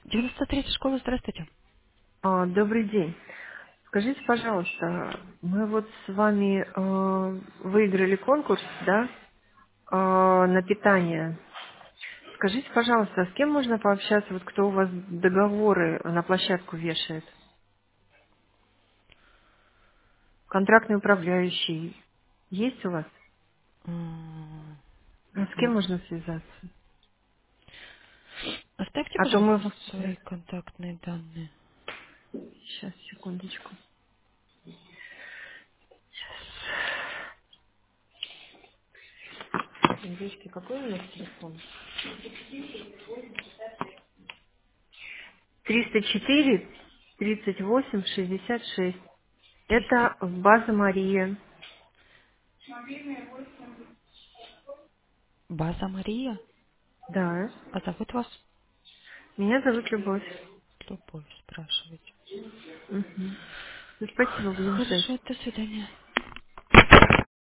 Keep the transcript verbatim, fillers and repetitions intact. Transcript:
девяносто третья школа, здравствуйте. А, добрый день. Скажите, пожалуйста, мы вот с вами э, выиграли конкурс, да, э, на питание. Скажите, пожалуйста, а с кем можно пообщаться, вот кто у вас договоры на площадку вешает? Контрактный управляющий есть у вас? М, А с кем м. можно связаться? Оставьте, А то мы... пожалуйста, в- Да. свои контактные данные. Сейчас, секундочку. Девочки, какой у нас телефон? триста четыре тридцать восемь шестьдесят шесть. триста. Это база Мария. База Мария. Да. А зовут вас? Меня зовут Любовь. Любовь, спрашиваете. Мгм. Ну, спасибо, будем ждать. Хорошо, до свидания.